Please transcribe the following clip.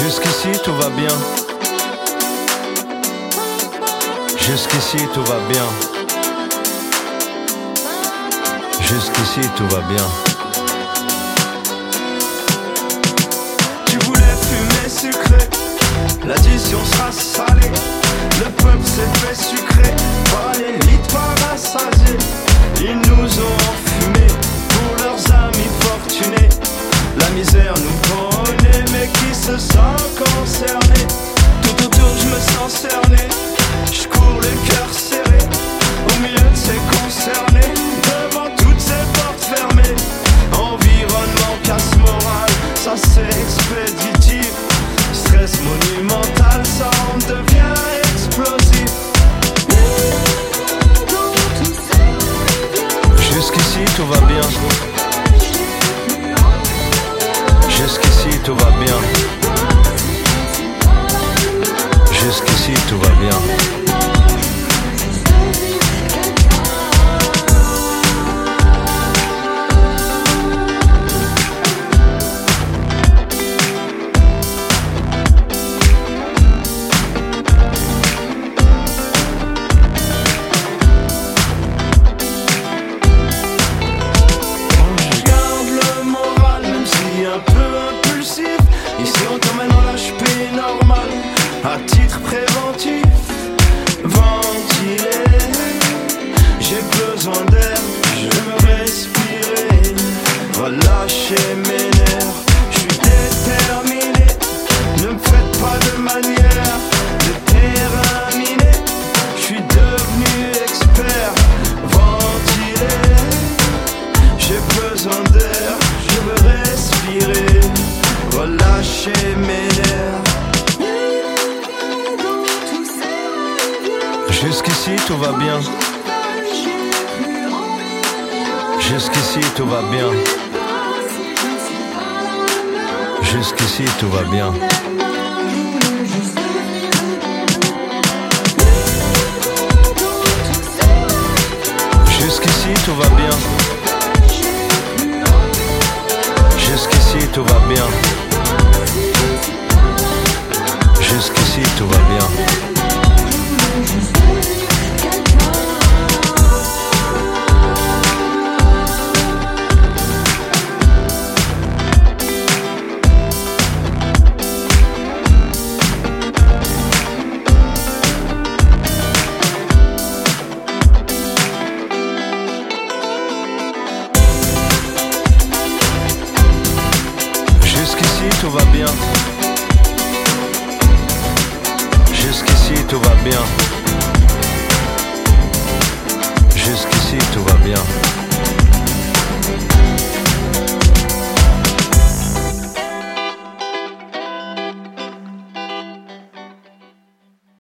Jusqu'ici tout va bien. Jusqu'ici tout va bien. Jusqu'ici tout va bien. Tu voulais fumer sucré, l'addition sera salée. Le peuple s'est fait sucrer par l'élite parasasiée. Ils nous ont enfumés pour leurs amis fortunés. La misère nous connaît, mais qui se sent concerné? Tout autour je me sens cerné, je cours le cœur serré, au milieu de ces concernés, devant toutes ces portes fermées. Environnement, casse morale, ça c'est expéditif. Stress monumental, ça en devient explosif. Jusqu'ici tout va bien. Jusqu'ici tout va bien. Jusqu'ici tout va bien. À titre préventif, ventiler. J'ai besoin d'air, je veux respirer, relâcher mes nerfs. Je suis déterminé, ne me faites pas de manière de terminer. Je suis devenu expert, ventiler. J'ai besoin d'air, je veux respirer, relâcher mes nerfs. Jusqu'ici tout va bien. Jusqu'ici tout va bien. Jusqu'ici tout va bien. Jusqu'ici tout va bien. Jusqu'ici tout va bien. Jusqu'ici tout va bien. Jusqu'ici tout va bien. Jusqu'ici tout va bien.